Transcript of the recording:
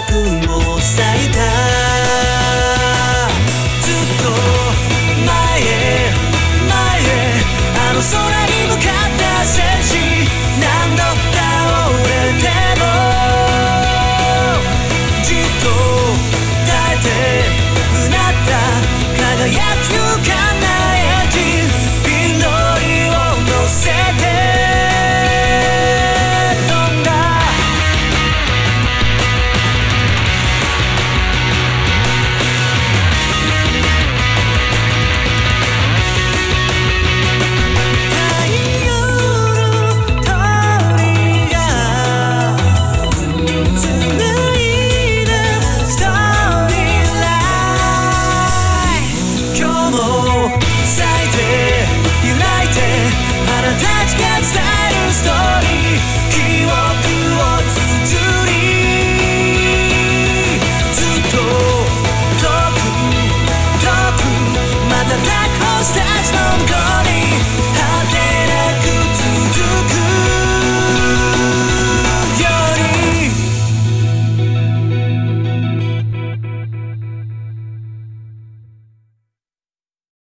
雲を咲いたずっと前へ前へあの空に向かった戦士何度倒れてもじっと耐えてうなった輝き浮かない